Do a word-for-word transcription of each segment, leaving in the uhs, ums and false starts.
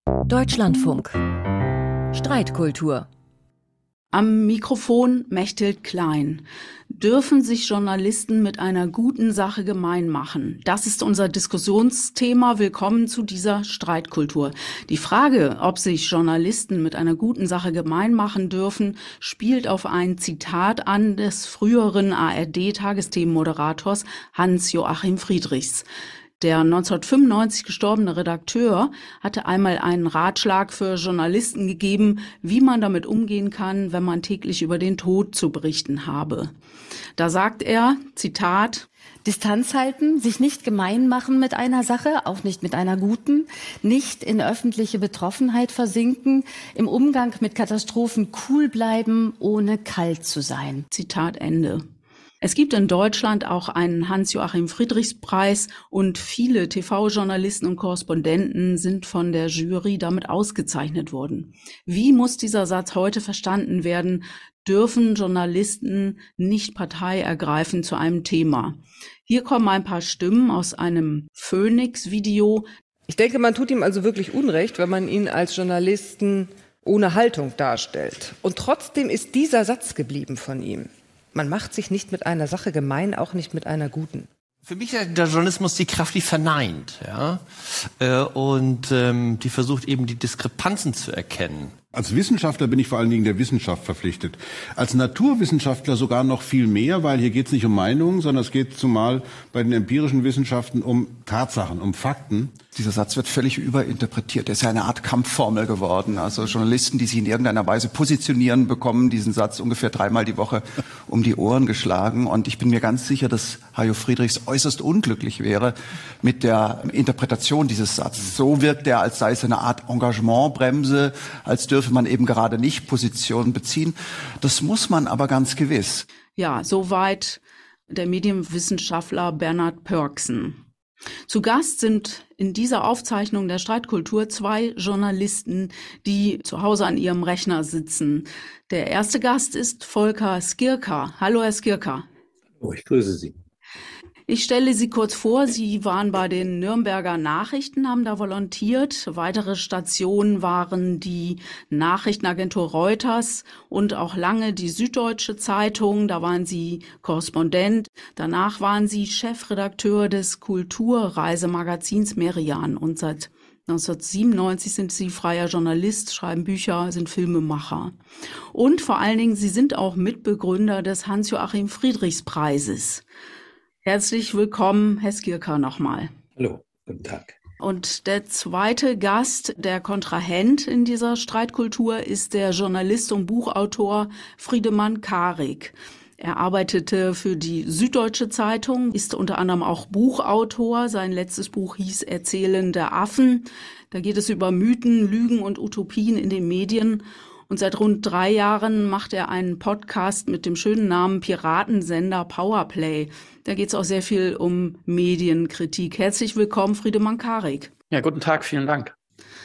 Deutschlandfunk. Streitkultur. Am Mikrofon Mechthild Klein. Dürfen sich Journalisten mit einer guten Sache gemein machen? Das ist unser Diskussionsthema. Willkommen zu dieser Streitkultur. Die Frage, ob sich Journalisten mit einer guten Sache gemein machen dürfen, spielt auf ein Zitat an des früheren A R D-Tagesthemenmoderators Hans-Joachim Friedrichs. Der neunzehnhundertfünfundneunzig gestorbene Redakteur hatte einmal einen Ratschlag für Journalisten gegeben, wie man damit umgehen kann, wenn man täglich über den Tod zu berichten habe. Da sagt er, Zitat: Distanz halten, sich nicht gemein machen mit einer Sache, auch nicht mit einer guten, nicht in öffentliche Betroffenheit versinken, im Umgang mit Katastrophen cool bleiben, ohne kalt zu sein. Zitat Ende. Es gibt in Deutschland auch einen Hans-Joachim-Friedrichs-Preis und viele T V-Journalisten und Korrespondenten sind von der Jury damit ausgezeichnet worden. Wie muss dieser Satz heute verstanden werden? Dürfen Journalisten nicht Partei ergreifen zu einem Thema? Hier kommen ein paar Stimmen aus einem Phoenix-Video. Ich denke, man tut ihm also wirklich Unrecht, wenn man ihn als Journalisten ohne Haltung darstellt. Und trotzdem ist dieser Satz geblieben von ihm. Man macht sich nicht mit einer Sache gemein, auch nicht mit einer guten. Für mich hat der Journalismus die Kraft, die verneint, ja, äh, und ähm, die versucht eben die Diskrepanzen zu erkennen. Als Wissenschaftler bin ich vor allen Dingen der Wissenschaft verpflichtet. Als Naturwissenschaftler sogar noch viel mehr, weil hier geht es nicht um Meinungen, sondern es geht zumal bei den empirischen Wissenschaften um Tatsachen, um Fakten. Dieser Satz wird völlig überinterpretiert. Er ist ja eine Art Kampfformel geworden. Also Journalisten, die sich in irgendeiner Weise positionieren, bekommen diesen Satz ungefähr dreimal die Woche um die Ohren geschlagen. Und ich bin mir ganz sicher, dass Hajo Friedrichs äußerst unglücklich wäre mit der Interpretation dieses Satzes. So wirkt er, als sei es eine Art Engagementbremse, als dürfe man eben gerade nicht Position beziehen. Das muss man aber ganz gewiss. Ja, soweit der Medienwissenschaftler Bernhard Pörksen. Zu Gast sind in dieser Aufzeichnung der Streitkultur zwei Journalisten, die zu Hause an ihrem Rechner sitzen. Der erste Gast ist Volker Skirka. Hallo, Herr Skirka. Oh, ich grüße Sie. Ich stelle Sie kurz vor, Sie waren bei den Nürnberger Nachrichten, haben da volontiert. Weitere Stationen waren die Nachrichtenagentur Reuters und auch lange die Süddeutsche Zeitung. Da waren Sie Korrespondent. Danach waren Sie Chefredakteur des Kulturreisemagazins Merian und seit neunzehnhundertsiebenundneunzig sind Sie freier Journalist, schreiben Bücher, sind Filmemacher. Und vor allen Dingen, Sie sind auch Mitbegründer des Hans-Joachim-Friedrichs-Preises. Herzlich willkommen, Herr Skirka, nochmal. Hallo, guten Tag. Und der zweite Gast, der Kontrahent in dieser Streitkultur, ist der Journalist und Buchautor Friedemann Karig. Er arbeitete für die Süddeutsche Zeitung, ist unter anderem auch Buchautor. Sein letztes Buch hieß Erzählen der Affen. Da geht es über Mythen, Lügen und Utopien in den Medien. Und seit rund drei Jahren macht er einen Podcast mit dem schönen Namen Piratensender Powerplay. Da geht es auch sehr viel um Medienkritik. Herzlich willkommen, Friedemann Karig. Ja, guten Tag, vielen Dank.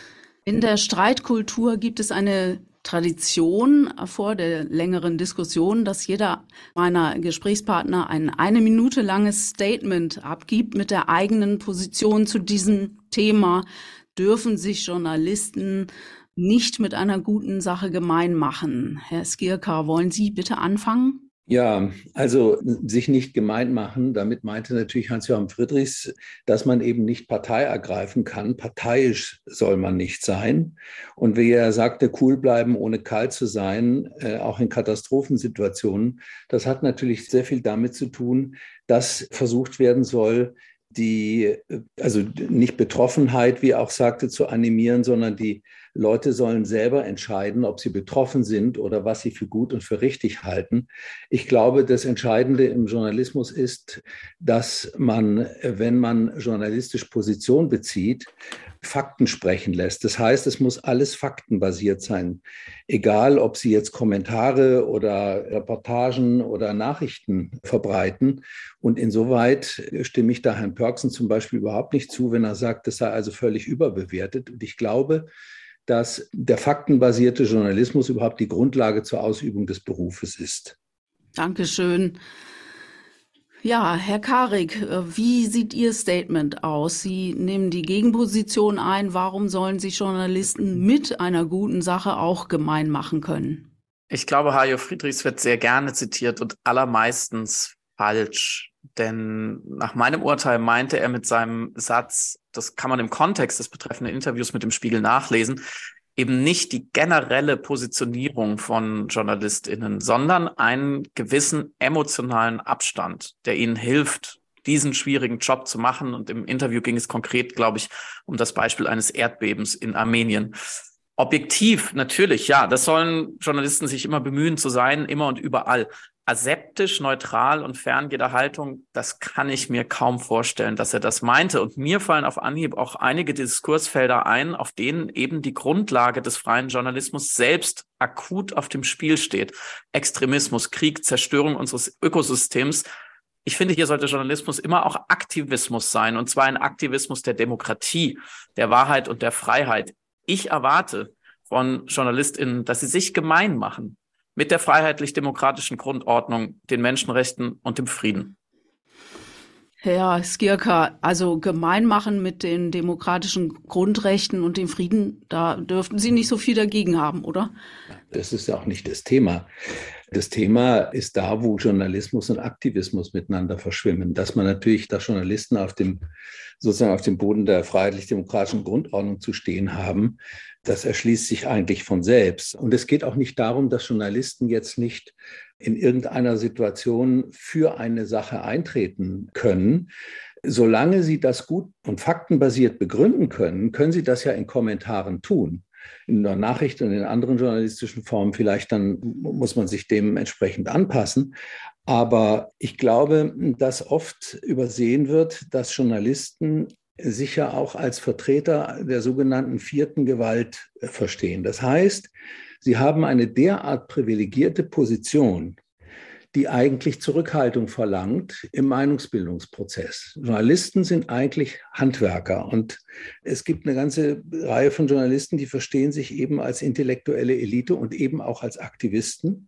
In der Streitkultur gibt es eine Tradition vor der längeren Diskussion, dass jeder meiner Gesprächspartner ein eine Minute langes Statement abgibt mit der eigenen Position zu diesem Thema. Dürfen sich Journalisten nicht mit einer guten Sache gemein machen? Herr Skirka, wollen Sie bitte anfangen? Ja, also sich nicht gemein machen, damit meinte natürlich Hans-Joachim Friedrichs, dass man eben nicht Partei ergreifen kann. Parteiisch soll man nicht sein. Und wie er sagte, cool bleiben, ohne kalt zu sein, äh, auch in Katastrophensituationen, das hat natürlich sehr viel damit zu tun, dass versucht werden soll, die, also nicht Betroffenheit, wie er auch sagte, zu animieren, sondern die Leute sollen selber entscheiden, ob sie betroffen sind oder was sie für gut und für richtig halten. Ich glaube, das Entscheidende im Journalismus ist, dass man, wenn man journalistisch Position bezieht, Fakten sprechen lässt. Das heißt, es muss alles faktenbasiert sein. Egal, ob Sie jetzt Kommentare oder Reportagen oder Nachrichten verbreiten. Und insoweit stimme ich da Herrn Pörksen zum Beispiel überhaupt nicht zu, wenn er sagt, das sei also völlig überbewertet. Und ich glaube, dass der faktenbasierte Journalismus überhaupt die Grundlage zur Ausübung des Berufes ist. Dankeschön. Ja, Herr Karik, wie sieht Ihr Statement aus? Sie nehmen die Gegenposition ein. Warum sollen sich Journalisten mit einer guten Sache auch gemein machen können? Ich glaube, Hajo Friedrichs wird sehr gerne zitiert und allermeistens falsch. Denn nach meinem Urteil meinte er mit seinem Satz, das kann man im Kontext des betreffenden Interviews mit dem Spiegel nachlesen, eben nicht die generelle Positionierung von JournalistInnen, sondern einen gewissen emotionalen Abstand, der ihnen hilft, diesen schwierigen Job zu machen. Und im Interview ging es konkret, glaube ich, um das Beispiel eines Erdbebens in Armenien. Objektiv, natürlich, ja, das sollen Journalisten sich immer bemühen zu sein, immer und überall. Aseptisch, neutral und fern jeder Haltung, das kann ich mir kaum vorstellen, dass er das meinte. Und mir fallen auf Anhieb auch einige Diskursfelder ein, auf denen eben die Grundlage des freien Journalismus selbst akut auf dem Spiel steht. Extremismus, Krieg, Zerstörung unseres Ökosystems. Ich finde, hier sollte Journalismus immer auch Aktivismus sein, und zwar ein Aktivismus der Demokratie, der Wahrheit und der Freiheit. Ich erwarte von JournalistInnen, dass sie sich gemein machen mit der freiheitlich-demokratischen Grundordnung, den Menschenrechten und dem Frieden. Herr Skierka, also gemein machen mit den demokratischen Grundrechten und dem Frieden, da dürften Sie nicht so viel dagegen haben, oder? Das ist ja auch nicht das Thema. Das Thema ist da, wo Journalismus und Aktivismus miteinander verschwimmen. Dass man natürlich, dass Journalisten auf dem, sozusagen auf dem Boden der freiheitlich-demokratischen Grundordnung zu stehen haben, das erschließt sich eigentlich von selbst. Und es geht auch nicht darum, dass Journalisten jetzt nicht in irgendeiner Situation für eine Sache eintreten können. Solange sie das gut und faktenbasiert begründen können, können sie das ja in Kommentaren tun. In der Nachricht und in anderen journalistischen Formen vielleicht, dann muss man sich dementsprechend anpassen. Aber ich glaube, dass oft übersehen wird, dass Journalisten sich ja auch als Vertreter der sogenannten vierten Gewalt verstehen. Das heißt, sie haben eine derart privilegierte Position, die eigentlich Zurückhaltung verlangt im Meinungsbildungsprozess. Journalisten sind eigentlich Handwerker, und es gibt eine ganze Reihe von Journalisten, die verstehen sich eben als intellektuelle Elite und eben auch als Aktivisten.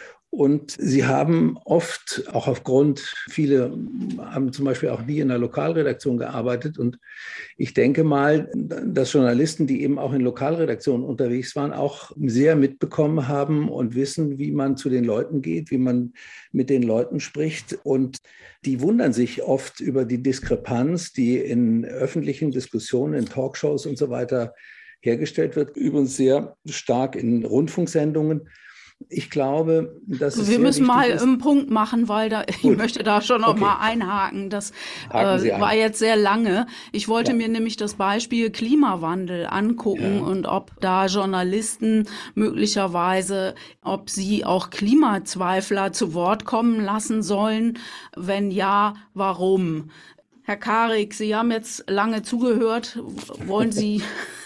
Und sie haben oft, auch aufgrund, viele haben zum Beispiel auch nie in der Lokalredaktion gearbeitet. Und ich denke mal, dass Journalisten, die eben auch in Lokalredaktionen unterwegs waren, auch sehr mitbekommen haben und wissen, wie man zu den Leuten geht, wie man mit den Leuten spricht. Und die wundern sich oft über die Diskrepanz, die in öffentlichen Diskussionen, in Talkshows und so weiter hergestellt wird. Übrigens sehr stark in Rundfunksendungen. Ich glaube, dass es Wir müssen mal ist. einen Punkt machen, weil da, ich möchte da schon noch Okay. mal einhaken. Das äh, ein. war jetzt sehr lange. Ich wollte Ja. mir nämlich das Beispiel Klimawandel angucken Ja. und ob da Journalisten möglicherweise, ob sie auch Klimazweifler zu Wort kommen lassen sollen. Wenn ja, warum? Herr Karik, Sie haben jetzt lange zugehört. Wollen Sie,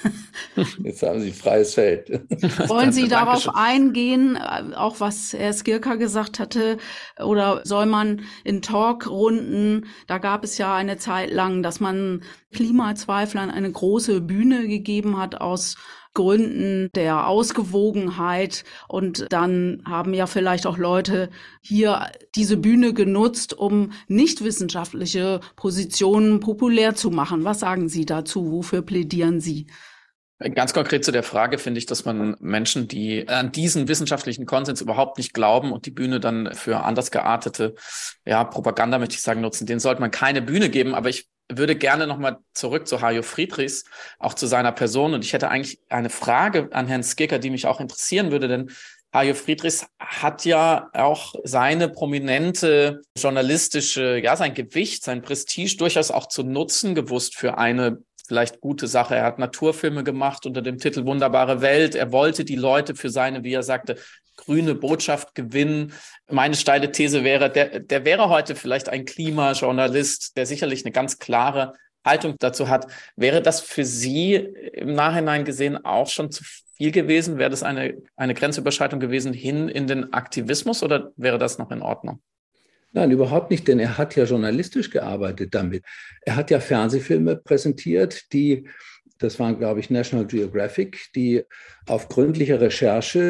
Jetzt haben Sie freies Feld. wollen Sie darauf Dankeschön. eingehen, äh, auch was Herr Skierka gesagt hatte? Oder soll man in Talkrunden, da gab es ja eine Zeit lang, dass man Klimazweiflern eine große Bühne gegeben hat aus Gründen der Ausgewogenheit, und dann haben ja vielleicht auch Leute hier diese Bühne genutzt, um nicht wissenschaftliche Positionen populär zu machen. Was sagen Sie dazu? Wofür plädieren Sie? Ganz konkret zu der Frage finde ich, dass man Menschen, die an diesen wissenschaftlichen Konsens überhaupt nicht glauben und die Bühne dann für anders geartete, ja, Propaganda, möchte ich sagen, nutzen, denen sollte man keine Bühne geben. Aber ich würde gerne nochmal zurück zu Hajo Friedrichs, auch zu seiner Person. Und ich hätte eigentlich eine Frage an Herrn Skierka, die mich auch interessieren würde, denn Hajo Friedrichs hat ja auch seine prominente journalistische, ja, sein Gewicht, sein Prestige durchaus auch zu nutzen gewusst für eine vielleicht gute Sache. Er hat Naturfilme gemacht unter dem Titel Wunderbare Welt. Er wollte die Leute für seine, wie er sagte, grüne Botschaft gewinnen. Meine steile These wäre, der, der wäre heute vielleicht ein Klimajournalist, der sicherlich eine ganz klare Haltung dazu hat. Wäre das für Sie im Nachhinein gesehen auch schon zu viel gewesen? Wäre das eine, eine Grenzüberschreitung gewesen hin in den Aktivismus, oder wäre das noch in Ordnung? Nein, überhaupt nicht, denn er hat ja journalistisch gearbeitet damit. Er hat ja Fernsehfilme präsentiert, die, das waren, glaube ich, National Geographic, die auf gründlicher Recherche und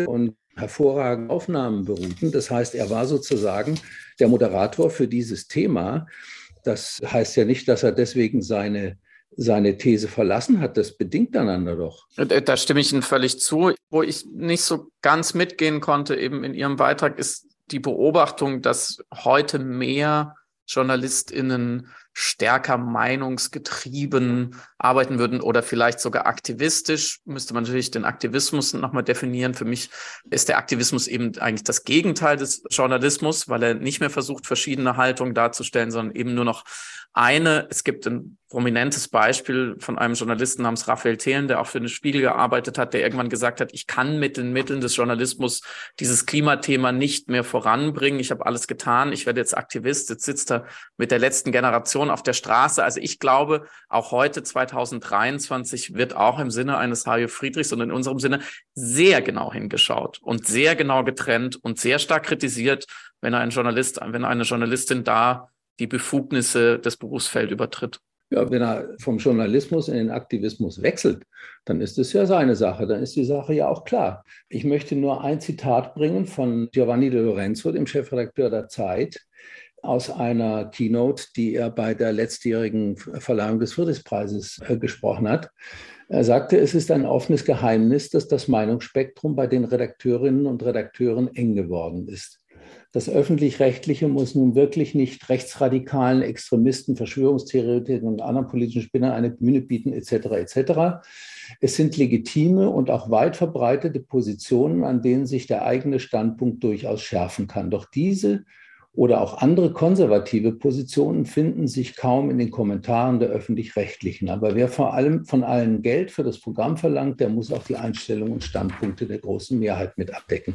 hervorragenden Aufnahmen beruhten. Das heißt, er war sozusagen der Moderator für dieses Thema. Das heißt ja nicht, dass er deswegen seine, seine These verlassen hat. Das bedingt einander doch. Da stimme ich Ihnen völlig zu. Wo ich nicht so ganz mitgehen konnte eben in Ihrem Beitrag, ist die Beobachtung, dass heute mehr JournalistInnen stärker meinungsgetrieben arbeiten würden oder vielleicht sogar aktivistisch. Müsste man natürlich den Aktivismus nochmal definieren. Für mich ist der Aktivismus eben eigentlich das Gegenteil des Journalismus, weil er nicht mehr versucht, verschiedene Haltungen darzustellen, sondern eben nur noch eine. Es gibt ein prominentes Beispiel von einem Journalisten namens Raphael Thelen, der auch für den Spiegel gearbeitet hat, der irgendwann gesagt hat, ich kann mit den Mitteln des Journalismus dieses Klimathema nicht mehr voranbringen. Ich habe alles getan. Ich werde jetzt Aktivist. Jetzt sitzt er mit der letzten Generation auf der Straße. Also ich glaube, auch heute zwanzig dreiundzwanzig wird auch im Sinne eines Hajo Friedrichs und in unserem Sinne sehr genau hingeschaut und sehr genau getrennt und sehr stark kritisiert, wenn ein Journalist, wenn eine Journalistin da die Befugnisse des Berufsfelds übertritt. Ja, wenn er vom Journalismus in den Aktivismus wechselt, dann ist es ja seine Sache, dann ist die Sache ja auch klar. Ich möchte nur ein Zitat bringen von Giovanni De Lorenzo, dem Chefredakteur der Zeit, aus einer Keynote, die er bei der letztjährigen Verleihung des Friedrichspreises äh, gesprochen hat. Er sagte, es ist ein offenes Geheimnis, dass das Meinungsspektrum bei den Redakteurinnen und Redakteuren eng geworden ist. Das Öffentlich-Rechtliche muss nun wirklich nicht rechtsradikalen Extremisten, Verschwörungstheoretikern und anderen politischen Spinnern eine Bühne bieten, et cetera et cetera. Es sind legitime und auch weit verbreitete Positionen, an denen sich der eigene Standpunkt durchaus schärfen kann. Doch diese oder auch andere konservative Positionen finden sich kaum in den Kommentaren der Öffentlich-Rechtlichen. Aber wer vor allem von allen Geld für das Programm verlangt, der muss auch die Einstellungen und Standpunkte der großen Mehrheit mit abdecken.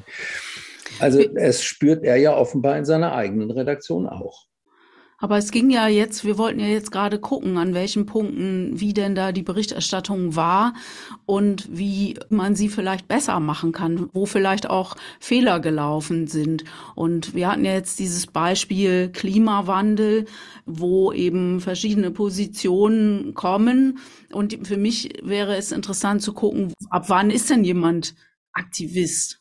Also es spürt er ja offenbar in seiner eigenen Redaktion auch. Aber es ging ja jetzt, wir wollten ja jetzt gerade gucken, an welchen Punkten, wie denn da die Berichterstattung war und wie man sie vielleicht besser machen kann, wo vielleicht auch Fehler gelaufen sind. Und wir hatten ja jetzt dieses Beispiel Klimawandel, wo eben verschiedene Positionen kommen. Und für mich wäre es interessant zu gucken, ab wann ist denn jemand Aktivist?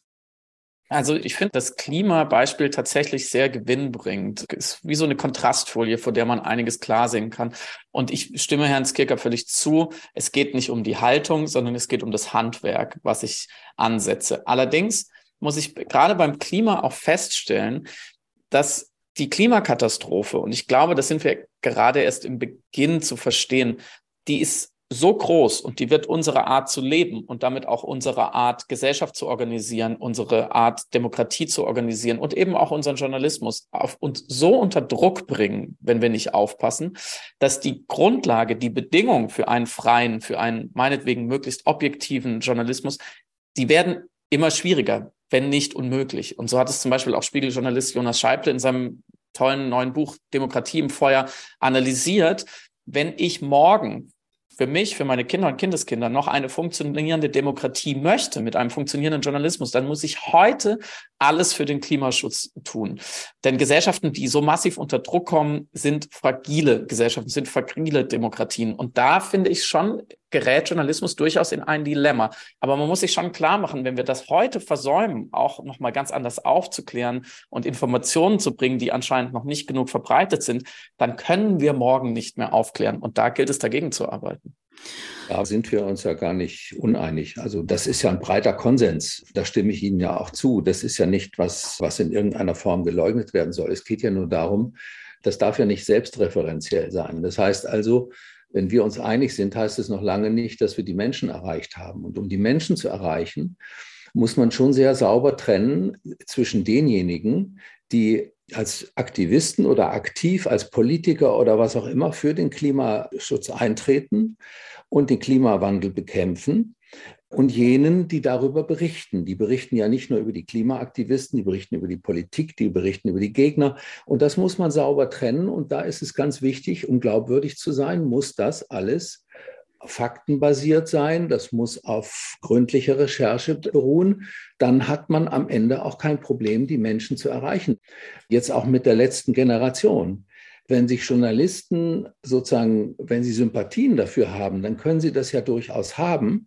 Also ich finde das Klimabeispiel tatsächlich sehr gewinnbringend. Es ist wie so eine Kontrastfolie, vor der man einiges klar sehen kann. Und ich stimme Herrn Skirker völlig zu. Es geht nicht um die Haltung, sondern es geht um das Handwerk, was ich ansetze. Allerdings muss ich gerade beim Klima auch feststellen, dass die Klimakatastrophe, und ich glaube, das sind wir gerade erst im Beginn zu verstehen, die ist so groß und die wird unsere Art zu leben und damit auch unsere Art, Gesellschaft zu organisieren, unsere Art, Demokratie zu organisieren und eben auch unseren Journalismus auf uns so unter Druck bringen, wenn wir nicht aufpassen, dass die Grundlage, die Bedingung für einen freien, für einen meinetwegen möglichst objektiven Journalismus, die werden immer schwieriger, wenn nicht unmöglich. Und so hat es zum Beispiel auch Spiegeljournalist Jonas Scheible in seinem tollen neuen Buch Demokratie im Feuer analysiert. Wenn ich morgen für mich, für meine Kinder und Kindeskinder noch eine funktionierende Demokratie möchte, mit einem funktionierenden Journalismus, dann muss ich heute alles für den Klimaschutz tun. Denn Gesellschaften, die so massiv unter Druck kommen, sind fragile Gesellschaften, sind fragile Demokratien. Und da finde ich schon, gerät Journalismus durchaus in ein Dilemma. Aber man muss sich schon klar machen, wenn wir das heute versäumen, auch nochmal ganz anders aufzuklären und Informationen zu bringen, die anscheinend noch nicht genug verbreitet sind, dann können wir morgen nicht mehr aufklären. Und da gilt es, dagegen zu arbeiten. Da sind wir uns ja gar nicht uneinig. Also das ist ja ein breiter Konsens. Da stimme ich Ihnen ja auch zu. Das ist ja nicht was, was in irgendeiner Form geleugnet werden soll. Es geht ja nur darum, das darf ja nicht selbstreferenziell sein. Das heißt also, wenn wir uns einig sind, heißt es noch lange nicht, dass wir die Menschen erreicht haben. Und um die Menschen zu erreichen, muss man schon sehr sauber trennen zwischen denjenigen, die als Aktivisten oder aktiv als Politiker oder was auch immer für den Klimaschutz eintreten und den Klimawandel bekämpfen, und jenen, die darüber berichten. Die berichten ja nicht nur über die Klimaaktivisten, die berichten über die Politik, die berichten über die Gegner. Und das muss man sauber trennen. Und da ist es ganz wichtig, um glaubwürdig zu sein, muss das alles faktenbasiert sein. Das muss auf gründlicher Recherche beruhen. Dann hat man am Ende auch kein Problem, die Menschen zu erreichen. Jetzt auch mit der letzten Generation. Wenn sich Journalisten sozusagen, wenn sie Sympathien dafür haben, dann können sie das ja durchaus haben.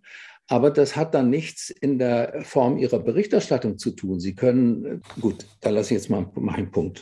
Aber das hat dann nichts in der Form ihrer Berichterstattung zu tun. Sie können, gut, da lasse ich jetzt mal meinen Punkt.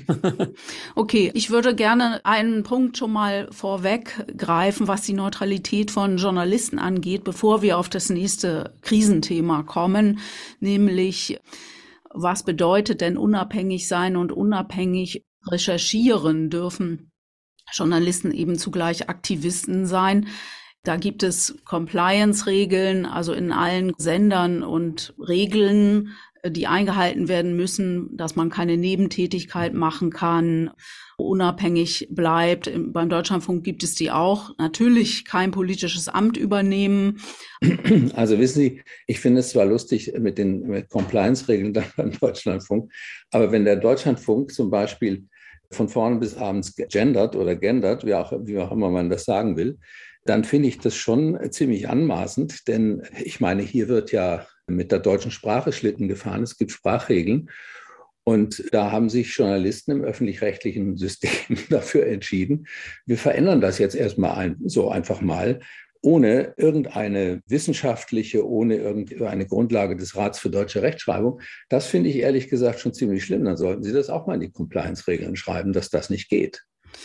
Okay, ich würde gerne einen Punkt schon mal vorweggreifen, was die Neutralität von Journalisten angeht, bevor wir auf das nächste Krisenthema kommen, nämlich was bedeutet denn unabhängig sein und unabhängig recherchieren? Dürfen Journalisten eben zugleich Aktivisten sein? Da gibt es Compliance-Regeln, also in allen Sendern und Regeln, die eingehalten werden müssen, dass man keine Nebentätigkeit machen kann, unabhängig bleibt. Beim Deutschlandfunk gibt es die auch. Natürlich kein politisches Amt übernehmen. Also wissen Sie, ich finde es zwar lustig mit den mit Compliance-Regeln beim Deutschlandfunk, aber wenn der Deutschlandfunk zum Beispiel von vorne bis abends gendert oder gendert, wie auch, wie auch immer man das sagen will, dann finde ich das schon ziemlich anmaßend, denn ich meine, hier wird ja mit der deutschen Sprache Schlitten gefahren, es gibt Sprachregeln und da haben sich Journalisten im öffentlich-rechtlichen System dafür entschieden, wir verändern das jetzt erstmal ein, so einfach mal, ohne irgendeine wissenschaftliche, ohne irgendeine Grundlage des Rats für deutsche Rechtschreibung. Das finde ich ehrlich gesagt schon ziemlich schlimm, dann sollten Sie das auch mal in die Compliance-Regeln schreiben, dass das nicht geht.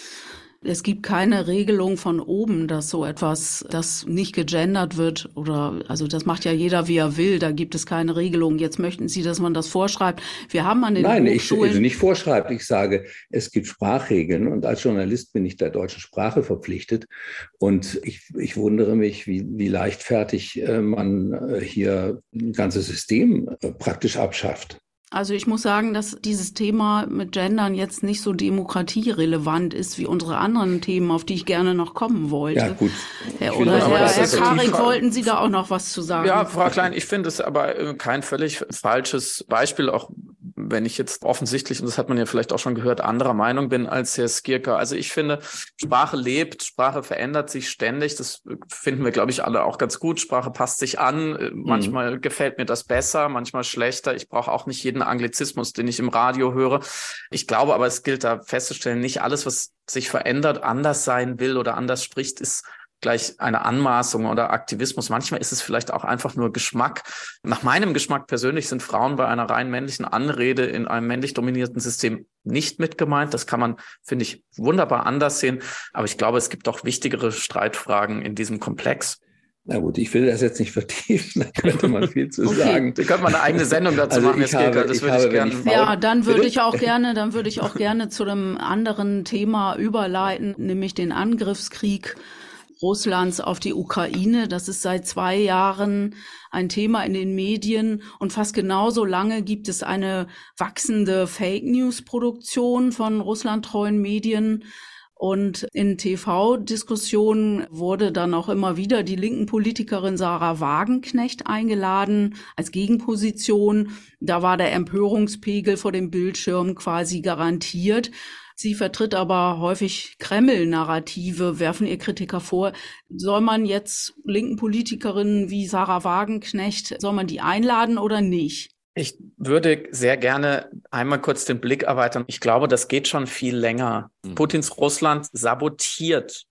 Es gibt keine Regelung von oben, dass so etwas, das nicht gegendert wird oder, also das macht ja jeder, wie er will. Da gibt es keine Regelung. Jetzt möchten Sie, dass man das vorschreibt. Wir haben an den Nein, Hochschulen... ich also nicht vorschreibt. Ich sage, es gibt Sprachregeln und als Journalist bin ich der deutschen Sprache verpflichtet. Und ich, ich wundere mich, wie, wie leichtfertig man hier ein ganzes System praktisch abschafft. Also ich muss sagen, dass dieses Thema mit Gendern jetzt nicht so demokratierelevant ist wie unsere anderen Themen, auf die ich gerne noch kommen wollte. Ja, gut. Herr, oder Herr, Herr Karik, wollten Sie da auch noch was zu sagen? Ja, Frau Klein, ich finde es aber kein völlig falsches Beispiel, auch wenn ich jetzt offensichtlich, und das hat man ja vielleicht auch schon gehört, anderer Meinung bin als Herr Skierka. Also ich finde, Sprache lebt, Sprache verändert sich ständig. Das finden wir, glaube ich, alle auch ganz gut. Sprache passt sich an. Manchmal mhm. gefällt mir das besser, manchmal schlechter. Ich brauche auch nicht jeden Anglizismus, den ich im Radio höre. Ich glaube aber, es gilt da festzustellen, nicht alles, was sich verändert, anders sein will oder anders spricht, ist gleich eine Anmaßung oder Aktivismus. Manchmal ist es vielleicht auch einfach nur Geschmack. Nach meinem Geschmack persönlich sind Frauen bei einer rein männlichen Anrede in einem männlich dominierten System nicht mit gemeint. Das kann man, finde ich, wunderbar anders sehen. Aber ich glaube, es gibt auch wichtigere Streitfragen in diesem Komplex. Na gut, ich will das jetzt nicht vertiefen, da könnte man viel zu okay. sagen. Da könnte man eine eigene Sendung dazu also machen, ich habe, das ich würde habe, ich gerne. Ja, dann würde ich auch gerne, dann würde ich auch gerne zu einem anderen Thema überleiten, nämlich den Angriffskrieg Russlands auf die Ukraine. Das ist seit zwei Jahren ein Thema in den Medien und fast genauso lange gibt es eine wachsende Fake-News-Produktion von russlandtreuen Medien. Und in T V-Diskussionen wurde dann auch immer wieder die linken Politikerin Sarah Wagenknecht eingeladen als Gegenposition. Da war der Empörungspegel vor dem Bildschirm quasi garantiert. Sie vertritt aber häufig Kreml-Narrative, werfen ihr Kritiker vor. Soll man jetzt linken Politikerinnen wie Sarah Wagenknecht, soll man die einladen oder nicht? Ich würde sehr gerne einmal kurz den Blick erweitern. Ich glaube, das geht schon viel länger. Mhm. Putins Russland sabotiert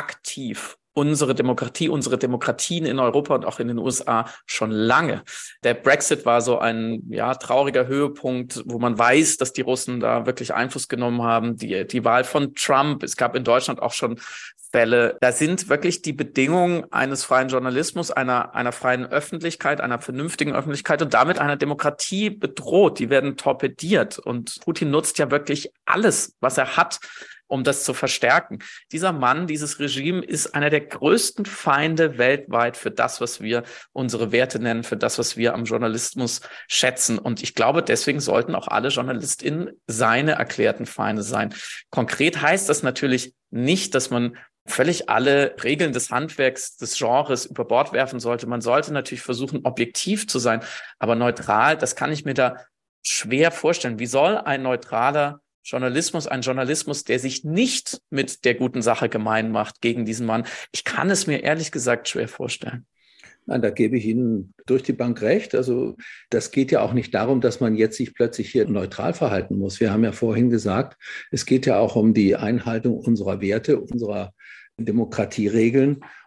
aktiv unsere Demokratie, unsere Demokratien in Europa und auch in den U S A schon lange. Der Brexit war so ein ja trauriger Höhepunkt, wo man weiß, dass die Russen da wirklich Einfluss genommen haben. Die, die Wahl von Trump, es gab in Deutschland auch schon Fälle. Da sind wirklich die Bedingungen eines freien Journalismus, einer, einer freien Öffentlichkeit, einer vernünftigen Öffentlichkeit und damit einer Demokratie bedroht. Die werden torpediert. Und Putin nutzt ja wirklich alles, was er hat, um das zu verstärken. Dieser Mann, dieses Regime ist einer der größten Feinde weltweit für das, was wir unsere Werte nennen, für das, was wir am Journalismus schätzen. Und ich glaube, deswegen sollten auch alle JournalistInnen seine erklärten Feinde sein. Konkret heißt das natürlich nicht, dass man völlig alle Regeln des Handwerks, des Genres über Bord werfen sollte. Man sollte natürlich versuchen, objektiv zu sein, aber neutral, das kann ich mir da schwer vorstellen. Wie soll ein neutraler Journalismus, ein Journalismus, der sich nicht mit der guten Sache gemein macht gegen diesen Mann. Ich kann es mir ehrlich gesagt schwer vorstellen. Nein, da gebe ich Ihnen durch die Bank recht. Also das geht ja auch nicht darum, dass man jetzt sich plötzlich hier neutral verhalten muss. Wir haben ja vorhin gesagt, es geht ja auch um die Einhaltung unserer Werte, unserer Demokratieregeln.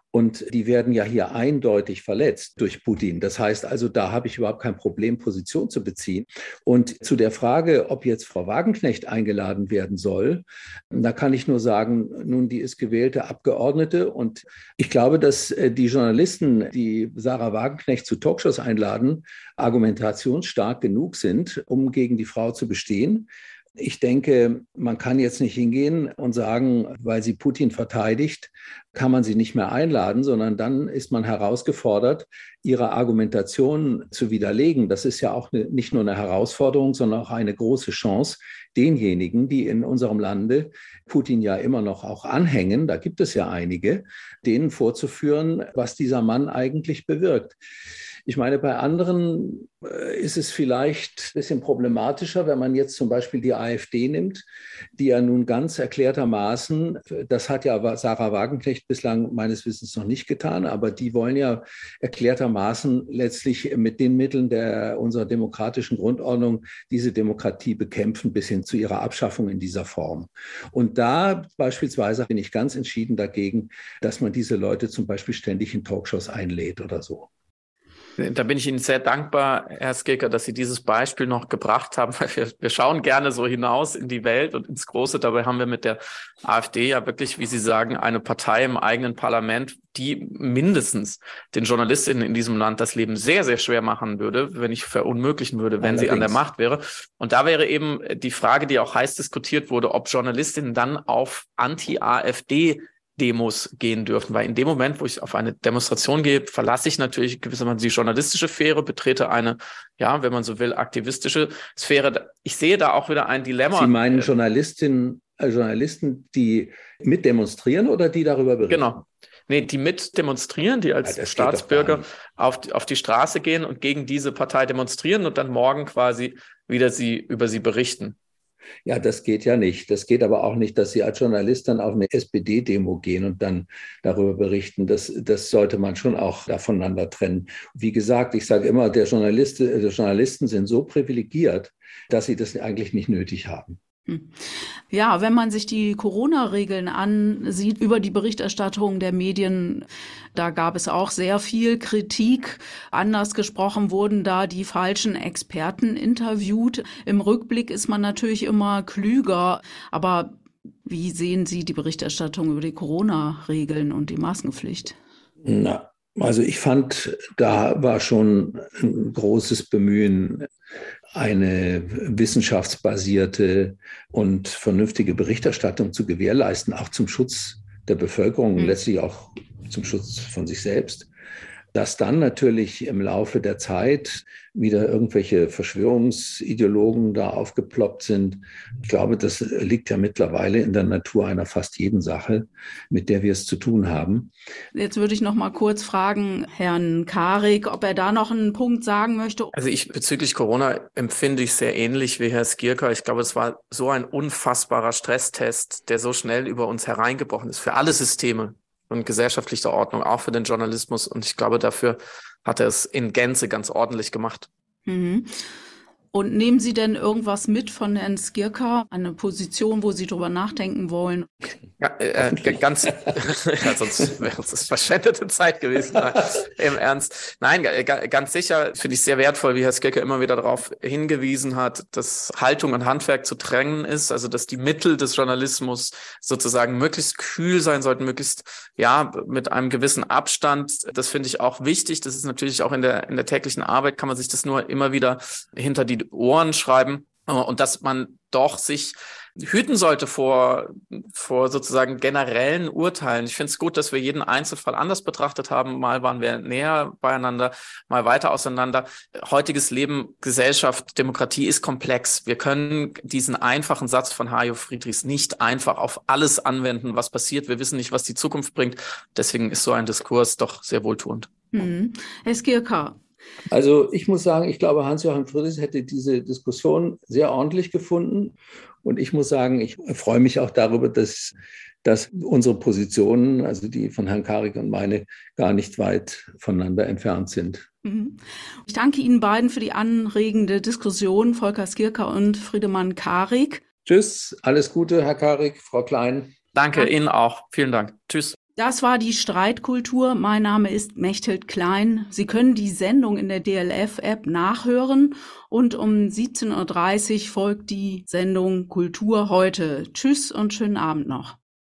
Und die werden ja hier eindeutig verletzt durch Putin. Das heißt also, da habe ich überhaupt kein Problem, Position zu beziehen. Und zu der Frage, ob jetzt Frau Wagenknecht eingeladen werden soll, da kann ich nur sagen, nun, die ist gewählte Abgeordnete. Und ich glaube, dass die Journalisten, die Sarah Wagenknecht zu Talkshows einladen, argumentationsstark genug sind, um gegen die Frau zu bestehen. Ich denke, man kann jetzt nicht hingehen und sagen, weil sie Putin verteidigt, kann man sie nicht mehr einladen, sondern dann ist man herausgefordert, ihre Argumentation zu widerlegen. Das ist ja auch eine, nicht nur eine Herausforderung, sondern auch eine große Chance, denjenigen, die in unserem Lande Putin ja immer noch auch anhängen, da gibt es ja einige, denen vorzuführen, was dieser Mann eigentlich bewirkt. Ich meine, bei anderen ist es vielleicht ein bisschen problematischer, wenn man jetzt zum Beispiel die AfD nimmt, die ja nun ganz erklärtermaßen, das hat ja Sarah Wagenknecht bislang meines Wissens noch nicht getan, aber die wollen ja erklärtermaßen letztlich mit den Mitteln der unserer demokratischen Grundordnung diese Demokratie bekämpfen, bis hin zu ihrer Abschaffung in dieser Form. Und da beispielsweise bin ich ganz entschieden dagegen, dass man diese Leute zum Beispiel ständig in Talkshows einlädt oder so. Da bin ich Ihnen sehr dankbar, Herr Skirker, dass Sie dieses Beispiel noch gebracht haben, weil wir, wir schauen gerne so hinaus in die Welt und ins Große. Dabei haben wir mit der AfD ja wirklich, wie Sie sagen, eine Partei im eigenen Parlament, die mindestens den Journalistinnen in diesem Land das Leben sehr, sehr schwer machen würde, wenn nicht verunmöglichen würde, wenn Allerdings. sie an der Macht wäre. Und da wäre eben die Frage, die auch heiß diskutiert wurde, ob Journalistinnen dann auf Anti-AfD Demos gehen dürfen, weil in dem Moment, wo ich auf eine Demonstration gehe, verlasse ich natürlich gewissermaßen die journalistische Sphäre, betrete eine, ja, wenn man so will, aktivistische Sphäre. Ich sehe da auch wieder ein Dilemma. Sie meinen Journalistinnen, äh, Journalisten, die mitdemonstrieren oder die darüber berichten? Genau. Nee, die mit demonstrieren, die als ja, Staatsbürger auf die, auf die Straße gehen und gegen diese Partei demonstrieren und dann morgen quasi wieder sie über sie berichten. Ja, das geht ja nicht. Das geht aber auch nicht, dass Sie als Journalist dann auf eine S P D-Demo gehen und dann darüber berichten. Das, das sollte man schon auch voneinander trennen. Wie gesagt, ich sage immer, der Journalist, die Journalisten sind so privilegiert, dass sie das eigentlich nicht nötig haben. Ja, wenn man sich die Corona-Regeln ansieht über die Berichterstattung der Medien, da gab es auch sehr viel Kritik. Anders gesprochen wurden da die falschen Experten interviewt. Im Rückblick ist man natürlich immer klüger. Aber wie sehen Sie die Berichterstattung über die Corona-Regeln und die Maskenpflicht? Na, also ich fand, da war schon ein großes Bemühen, eine wissenschaftsbasierte und vernünftige Berichterstattung zu gewährleisten, auch zum Schutz der Bevölkerung, mhm. letztlich auch zum Schutz von sich selbst. Dass dann natürlich im Laufe der Zeit wieder irgendwelche Verschwörungsideologen da aufgeploppt sind. Ich glaube, das liegt ja mittlerweile in der Natur einer fast jeden Sache, mit der wir es zu tun haben. Jetzt würde ich noch mal kurz fragen, Herrn Karik, ob er da noch einen Punkt sagen möchte. Also ich bezüglich Corona empfinde ich sehr ähnlich wie Herr Skirker. Ich glaube, es war so ein unfassbarer Stresstest, der so schnell über uns hereingebrochen ist, für alle Systeme und gesellschaftlicher Ordnung, auch für den Journalismus. Und ich glaube, dafür hat er es in Gänze ganz ordentlich gemacht. Mhm. Und nehmen Sie denn irgendwas mit von Herrn Skirka, eine Position, wo Sie drüber nachdenken wollen? Ja, äh, ganz, ja, sonst wäre es verschwendete Zeit gewesen. Nein, im Ernst. Nein, ganz sicher finde ich sehr wertvoll, wie Herr Skirka immer wieder darauf hingewiesen hat, dass Haltung und Handwerk zu trennen ist, also dass die Mittel des Journalismus sozusagen möglichst kühl sein sollten, möglichst, ja, mit einem gewissen Abstand. Das finde ich auch wichtig. Das ist natürlich auch in der, in der täglichen Arbeit kann man sich das nur immer wieder hinter die Ohren schreiben und dass man doch sich hüten sollte vor, vor sozusagen generellen Urteilen. Ich finde es gut, dass wir jeden Einzelfall anders betrachtet haben. Mal waren wir näher beieinander, mal weiter auseinander. Heutiges Leben, Gesellschaft, Demokratie ist komplex. Wir können diesen einfachen Satz von Hajo Friedrichs nicht einfach auf alles anwenden, was passiert. Wir wissen nicht, was die Zukunft bringt. Deswegen ist so ein Diskurs doch sehr wohltuend. Hm. Herr Skirka. Also ich muss sagen, ich glaube, Hans-Joachim Friedrichs hätte diese Diskussion sehr ordentlich gefunden. Und ich muss sagen, ich freue mich auch darüber, dass, dass unsere Positionen, also die von Herrn Karik und meine, gar nicht weit voneinander entfernt sind. Ich danke Ihnen beiden für die anregende Diskussion, Volker Skirka und Friedemann Karik. Tschüss, alles Gute, Herr Karik, Frau Klein. Danke, Ihnen auch. Vielen Dank. Tschüss. Das war die Streitkultur. Mein Name ist Mechthild Klein. Sie können die Sendung in der D L F-App nachhören und um siebzehn Uhr dreißig folgt die Sendung Kultur heute. Tschüss und schönen Abend noch.